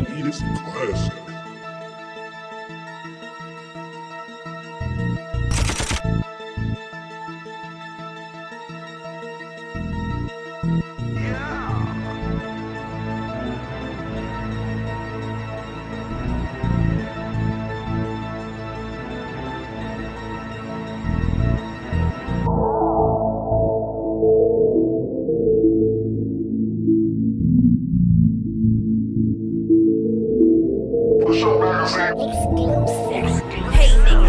Beat is classic. Hey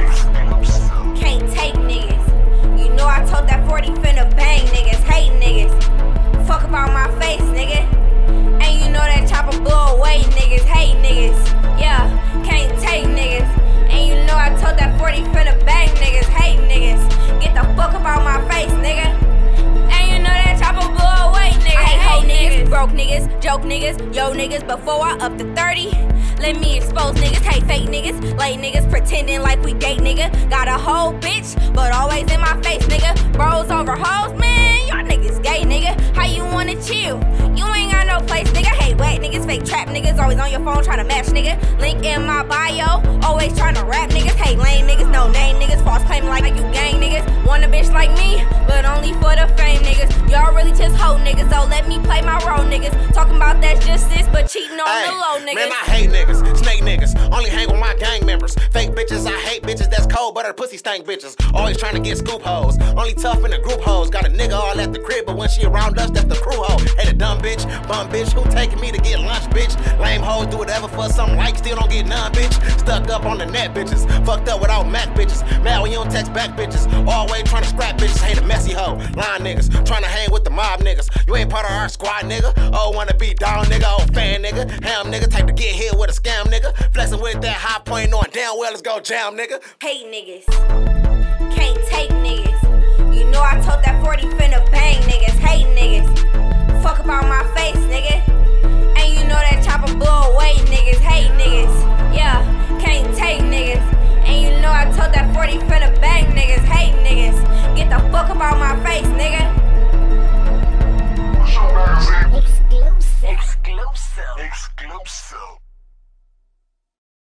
niggas, can't take niggas. You know I told that 40 finna bang niggas. Hey niggas, fuck about my face nigga. And you know that chopper blow away niggas. Hey niggas, yeah, can't take niggas. And you know I told that 40 finna bang niggas. Hey niggas, get the fuck about my face nigga. And you know that chopper blow away niggas. I hate hoe niggas, broke niggas, joke niggas, yo niggas. Before I up to 30, let me expose niggas, hey fake niggas, late niggas, pretending like we gay nigga. Got a whole bitch, but always in my face nigga. Bros over hoes, man, y'all niggas gay nigga. How you wanna chill? You ain't got no place nigga. Hey whack niggas, fake trap niggas, always on your phone trying to match nigga. Link in my bio, always trying to rap niggas. Hey lame niggas, no name niggas, false claiming like you gang niggas. Want a bitch like me, but only for the fame niggas. Y'all really just hoe niggas, so let me play my role niggas. Talking about that's justice, but cheating on the low niggas. Man, I hate niggas. Snake niggas, only hang with my gang members. Fake bitches, I hate bitches, that's cold butter, pussy stank bitches. Always trying to get scoop hoes, only tough in the group hoes. Got a nigga all at the crib, but when she around us, that's the crew hoe. Hey, the dumb bitch, bum bitch, who taking me to get lunch, bitch? Lame hoes do whatever for some like, still don't get none, bitch. Stuck up on the net, bitches. Fucked up without Mac, bitches. Mad when you don't text back, bitches. Always trying to scrap bitches, hate a messy hoe. Line niggas, trying to hang with the mob niggas. You ain't part of our squad, nigga. Oh, wanna be down, nigga. Oh, fan, nigga. Ham, nigga. Type to get hit with a scam, nigga. Flexing with that high point, knowing damn well let's go jam, nigga. Hate niggas, can't take niggas. You know I told that 40 finna bang niggas. Hate niggas, fuck about my face nigga. And you know that chopper blow away niggas. Hate niggas, yeah, can't take niggas. And you know I told that 40 finna bang niggas. Hate niggas, get the fuck about my face